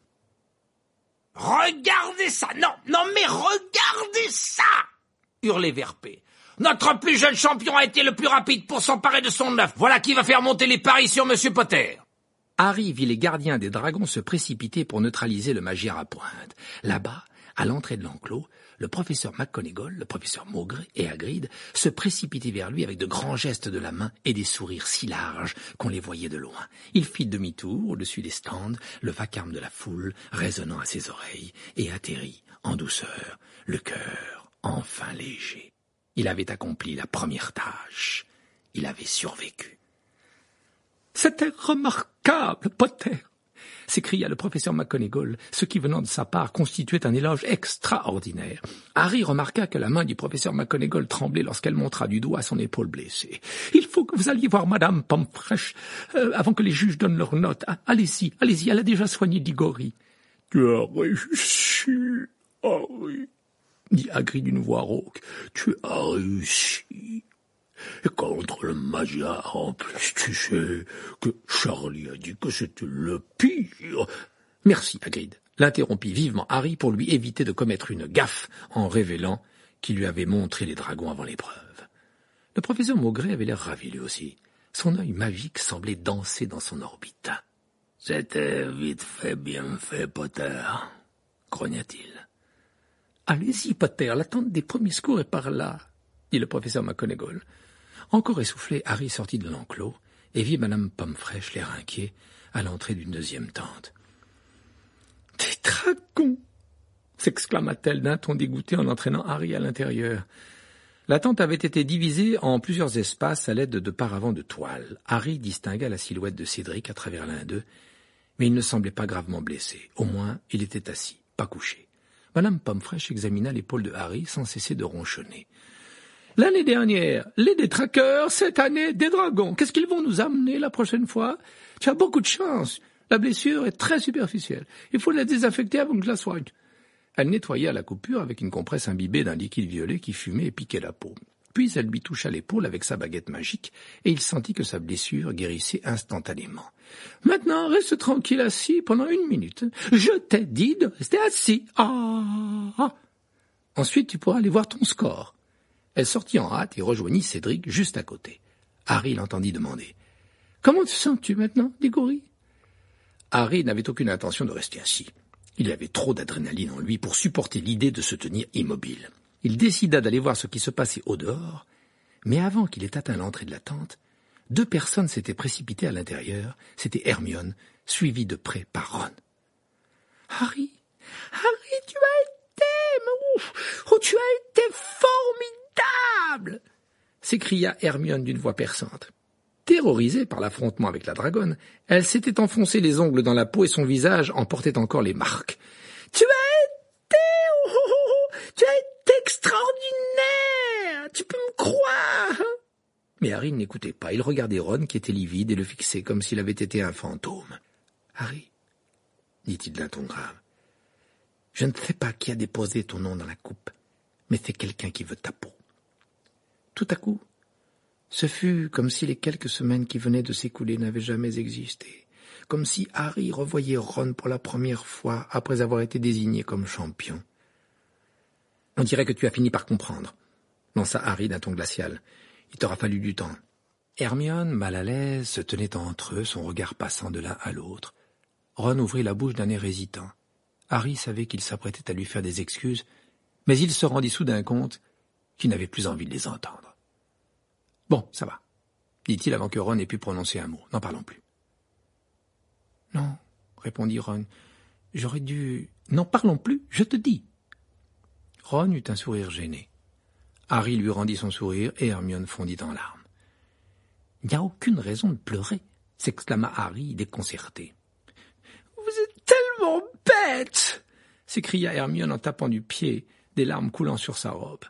« Regardez ça! Non, mais regardez ça !» hurlait Verpé. « Notre plus jeune champion a été le plus rapide pour s'emparer de son œuf. Voilà qui va faire monter les paris sur Monsieur Potter. » Harry vit les gardiens des dragons se précipiter pour neutraliser le magier à pointe. Là-bas, à l'entrée de l'enclos, le professeur McGonagall, le professeur Maugré et Hagrid se précipitaient vers lui avec de grands gestes de la main et des sourires si larges qu'on les voyait de loin. Il fit demi-tour au-dessus des stands, le vacarme de la foule résonnant à ses oreilles, et atterrit en douceur, le cœur enfin léger. Il avait accompli la première tâche. Il avait survécu. « C'était remarquable, Potter !» s'écria le professeur McGonagall, ce qui, venant de sa part, constituait un éloge extraordinaire. Harry remarqua que la main du professeur McGonagall tremblait lorsqu'elle montra du doigt son épaule blessée. « Il faut que vous alliez voir Madame Pomfrey avant que les juges donnent leur note. Allez-y, elle a déjà soigné Diggory. »« Tu as réussi, Harry, » dit Hagrid d'une voix rauque. « Tu as réussi. » Et contre le Magyar, en plus, tu sais que Charlie a dit que c'était le pire. Merci, Hagrid, l'interrompit vivement Harry pour lui éviter de commettre une gaffe en révélant qu'il lui avait montré les dragons avant l'épreuve. Le professeur Maugré avait l'air ravi lui aussi. Son œil magique semblait danser dans son orbite. « C'était vite fait, bien fait, Potter, » grogna-t-il. « Allez-y, Potter, la tente des premiers secours est par là, » dit le professeur McGonagall. Encore essoufflé, Harry sortit de l'enclos et vit Madame Pomfrey, l'air inquiet, à l'entrée d'une deuxième tente. « Des dragons !» s'exclama-t-elle d'un ton dégoûté en entraînant Harry à l'intérieur. La tente avait été divisée en plusieurs espaces à l'aide de paravents de toile. Harry distingua la silhouette de Cédric à travers l'un d'eux, mais il ne semblait pas gravement blessé. Au moins, il était assis, pas couché. Madame Pomfrey examina l'épaule de Harry sans cesser de ronchonner. L'année dernière, les détraqueurs, cette année, des dragons. Qu'est-ce qu'ils vont nous amener la prochaine fois? Tu as beaucoup de chance. La blessure est très superficielle. Il faut la désaffecter avant que je la soigne. Elle nettoya la coupure avec une compresse imbibée d'un liquide violet qui fumait et piquait la peau. Puis elle lui toucha l'épaule avec sa baguette magique et il sentit que sa blessure guérissait instantanément. « Maintenant, reste tranquille assis pendant 1 minute. Je t'ai dit de rester assis. Ensuite, tu pourras aller voir ton score. » Elle sortit en hâte et rejoignit Cédric juste à côté. Harry l'entendit demander. « Comment te sens-tu maintenant, Diggory ?» Harry n'avait aucune intention de rester assis. Il y avait trop d'adrénaline en lui pour supporter l'idée de se tenir immobile. Il décida d'aller voir ce qui se passait au-dehors, mais avant qu'il ait atteint l'entrée de la tente, 2 personnes s'étaient précipitées à l'intérieur. C'était Hermione, suivie de près par Ron. « Harry, tu as été formidable !» s'écria Hermione d'une voix perçante. Terrorisée par l'affrontement avec la dragonne, elle s'était enfoncé les ongles dans la peau et son visage en portait encore les marques. « Tu as été extraordinaire! Tu peux me croire !» Mais Harry n'écoutait pas. Il regardait Ron qui était livide et le fixait comme s'il avait été un fantôme. « Harry, dit-il d'un ton grave, je ne sais pas qui a déposé ton nom dans la coupe, mais c'est quelqu'un qui veut ta peau. » Tout à coup, ce fut comme si les quelques semaines qui venaient de s'écouler n'avaient jamais existé, comme si Harry revoyait Ron pour la première fois après avoir été désigné comme champion. « On dirait que tu as fini par comprendre, » lança Harry d'un ton glacial. « Il t'aura fallu du temps. » Hermione, mal à l'aise, se tenait entre eux, son regard passant de l'un à l'autre. Ron ouvrit la bouche d'un air hésitant. Harry savait qu'il s'apprêtait à lui faire des excuses, mais il se rendit soudain compte qu'il n'avait plus envie de les entendre. « Bon, ça va, » dit-il avant que Ron ait pu prononcer un mot. « N'en parlons plus. »« Non, » répondit Ron, « j'aurais dû... »« N'en parlons plus, je te dis. » Ron eut un sourire gêné. Harry lui rendit son sourire et Hermione fondit en larmes. « Il n'y a aucune raison de pleurer, » s'exclama Harry déconcerté. « Vous êtes tellement bête !» s'écria Hermione en tapant du pied, des larmes coulant sur sa robe.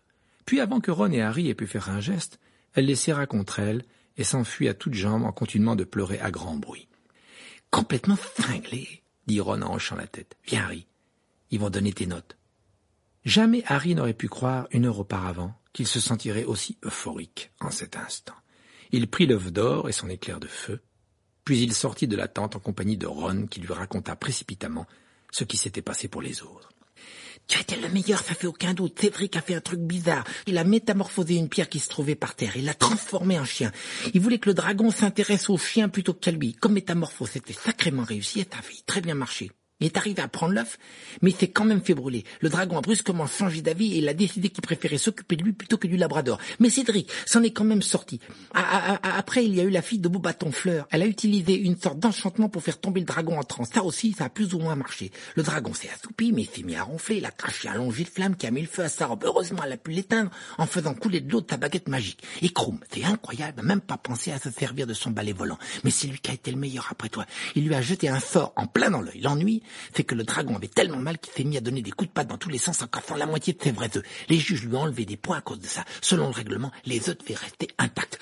Puis avant que Ron et Harry aient pu faire un geste, elle les serra contre elle et s'enfuit à toutes jambes en continuant de pleurer à grand bruit. « Complètement cinglé !» dit Ron en hochant la tête. « Viens, Harry, ils vont donner tes notes. » Jamais Harry n'aurait pu croire, 1 heure auparavant, qu'il se sentirait aussi euphorique en cet instant. Il prit l'œuf d'or et son éclair de feu, puis il sortit de la tente en compagnie de Ron qui lui raconta précipitamment ce qui s'était passé pour les autres. « Tu étais le meilleur, ça fait aucun doute. Cédric a fait un truc bizarre. Il a métamorphosé une pierre qui se trouvait par terre. Il l'a transformé en chien. Il voulait que le dragon s'intéresse au chien plutôt qu'à lui. Comme métamorphose, c'était sacrément réussi et ça a très bien marché. Il est arrivé à prendre l'œuf, mais il s'est quand même fait brûler. Le dragon a brusquement changé d'avis et il a décidé qu'il préférait s'occuper de lui plutôt que du labrador. Mais Cédric s'en est quand même sorti. Après, il y a eu la fille de Beaubaton Fleur. Elle a utilisé une sorte d'enchantement pour faire tomber le dragon en transe. Ça aussi, ça a plus ou moins marché. Le dragon s'est assoupi, mais il s'est mis à ronfler. Il a craché un long jet de flamme qui a mis le feu à sa robe. Heureusement, elle a pu l'éteindre en faisant couler de l'eau de sa baguette magique. Et Krumm, c'est incroyable, même pas pensé à se servir de son balai volant. Mais c'est lui qui a été le meilleur après toi. Il lui a jeté un sort en plein dans l'œil. L'ennui, c'est que le dragon avait tellement mal qu'il s'est mis à donner des coups de patte dans tous les sens en cassant la moitié de ses vrais œufs. Les juges lui ont enlevé des points à cause de ça. Selon le règlement, les œufs devaient rester intacts.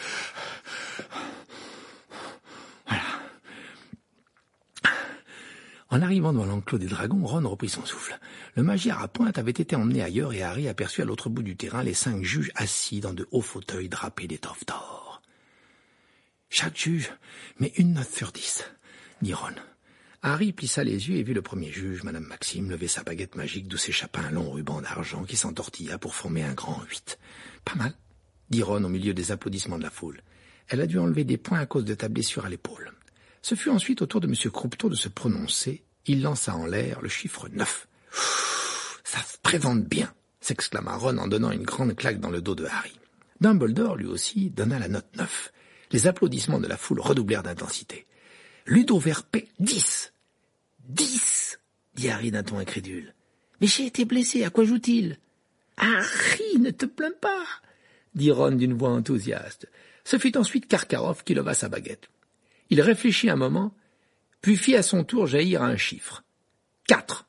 Voilà. En arrivant devant l'enclos des dragons, Ron reprit son souffle. Le magiar à pointe avait été emmené ailleurs et Harry aperçut à l'autre bout du terrain les 5 juges assis dans de hauts fauteuils drapés d'étoffes d'or. « Chaque juge met une note sur 10, dit Ron. Harry plissa les yeux et vit le premier juge, Madame Maxime, lever sa baguette magique d'où s'échappa un long ruban d'argent qui s'entortilla pour former un grand 8. « Pas mal, » dit Ron au milieu des applaudissements de la foule. Elle a dû enlever des points à cause de ta blessure à l'épaule. Ce fut ensuite au tour de M. Croupton de se prononcer. Il lança en l'air le chiffre 9. « Ça se présente bien !» s'exclama Ron en donnant une grande claque dans le dos de Harry. Dumbledore, lui aussi, donna la note 9. Les applaudissements de la foule redoublèrent d'intensité. Ludo Verpet, 10. 10, dit Harry d'un ton incrédule. Mais j'ai été blessé, à quoi joue-t-il? Harry, ne te plains pas, dit Ron d'une voix enthousiaste. Ce fut ensuite Karkaroff qui leva sa baguette. Il réfléchit un moment, puis fit à son tour jaillir un chiffre. 4.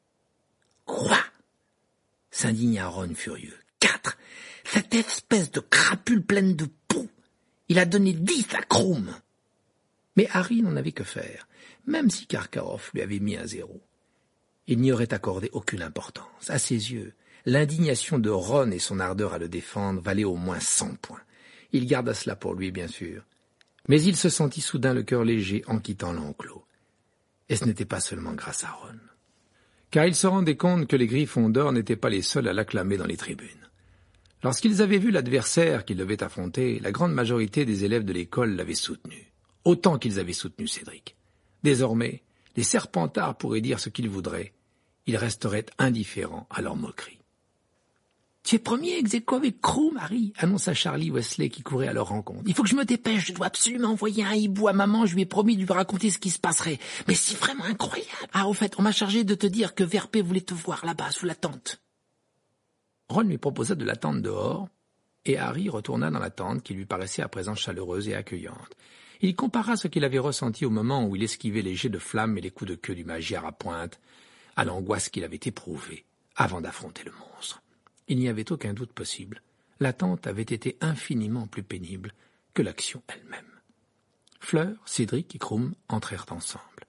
Quoi? S'indigna Ron furieux. 4. Cette espèce de crapule pleine de poux. Il a donné 10 à Krumm. Mais Harry n'en avait que faire, même si Karkaroff lui avait mis un 0. Il n'y aurait accordé aucune importance. À ses yeux, l'indignation de Ron et son ardeur à le défendre valaient au moins 100 points. Il garda cela pour lui, bien sûr. Mais il se sentit soudain le cœur léger en quittant l'enclos. Et ce n'était pas seulement grâce à Ron. Car il se rendait compte que les Griffons d'or n'étaient pas les seuls à l'acclamer dans les tribunes. Lorsqu'ils avaient vu l'adversaire qu'ils devaient affronter, la grande majorité des élèves de l'école l'avaient soutenu. Autant qu'ils avaient soutenu Cédric. Désormais, les Serpentards pourraient dire ce qu'ils voudraient. Ils resteraient indifférents à leur moquerie. « Tu es premier ex-aequo avec Krumm, Harry » annonça Charlie Weasley qui courait à leur rencontre. « Il faut que je me dépêche, je dois absolument envoyer un hibou à maman, je lui ai promis de lui raconter ce qui se passerait. Mais c'est vraiment incroyable. Ah, au fait, on m'a chargé de te dire que Verpet voulait te voir là-bas, sous la tente. » Ron lui proposa de l'attendre dehors, et Harry retourna dans la tente qui lui paraissait à présent chaleureuse et accueillante. Il compara ce qu'il avait ressenti au moment où il esquivait les jets de flammes et les coups de queue du magiar à pointe à l'angoisse qu'il avait éprouvée avant d'affronter le monstre. Il n'y avait aucun doute possible. L'attente avait été infiniment plus pénible que l'action elle-même. Fleur, Cédric et Krumm entrèrent ensemble.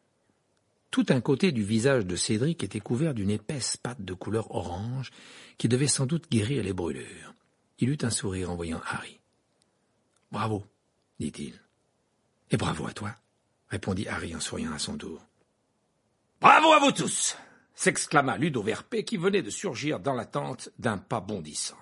Tout un côté du visage de Cédric était couvert d'une épaisse pâte de couleur orange qui devait sans doute guérir les brûlures. Il eut un sourire en voyant Harry. « Bravo !» dit-il. « Et bravo à toi !» répondit Harry en souriant à son tour. « Bravo à vous tous !» s'exclama Ludo Verpet qui venait de surgir dans la tente d'un pas bondissant.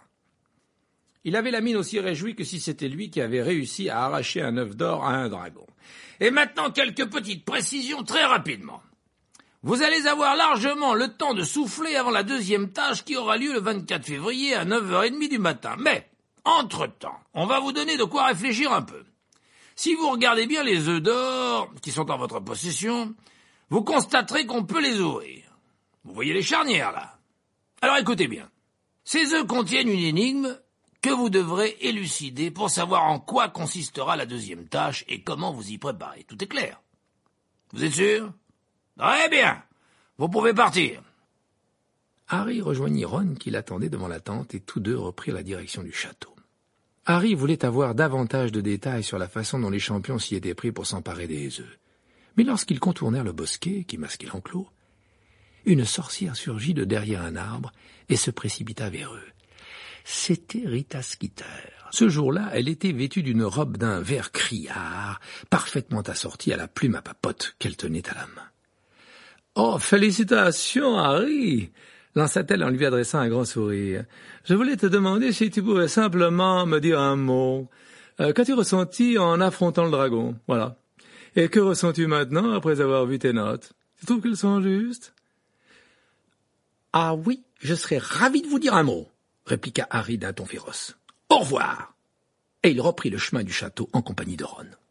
Il avait la mine aussi réjouie que si c'était lui qui avait réussi à arracher un œuf d'or à un dragon. Et maintenant, quelques petites précisions très rapidement. Vous allez avoir largement le temps de souffler avant la deuxième tâche qui aura lieu le 24 février à 9h30 du matin. Mais, entre-temps, on va vous donner de quoi réfléchir un peu. Si vous regardez bien les œufs d'or qui sont en votre possession, vous constaterez qu'on peut les ouvrir. Vous voyez les charnières, là? Alors écoutez bien. Ces œufs contiennent une énigme que vous devrez élucider pour savoir en quoi consistera la deuxième tâche et comment vous y préparer. Tout est clair? Vous êtes sûr? Très bien. Vous pouvez partir. Harry rejoignit Ron qui l'attendait devant la tente et tous deux reprirent la direction du château. Harry voulait avoir davantage de détails sur la façon dont les champions s'y étaient pris pour s'emparer des œufs. Mais lorsqu'ils contournèrent le bosquet qui masquait l'enclos, une sorcière surgit de derrière un arbre et se précipita vers eux. C'était Rita Skeeter. Ce jour-là, elle était vêtue d'une robe d'un vert criard, parfaitement assortie à la plume à papote qu'elle tenait à la main. « Oh, félicitations, Harry !» lança-t-elle en lui adressant un grand sourire. « Je voulais te demander si tu pouvais simplement me dire un mot. Qu'as-tu ressenti en affrontant le dragon? Voilà. Et que ressens-tu maintenant après avoir vu tes notes? Tu trouves qu'elles sont justes? » « Ah oui, je serais ravi de vous dire un mot, » répliqua Harry d'un ton féroce. « Au revoir !» Et il reprit le chemin du château en compagnie de Ron.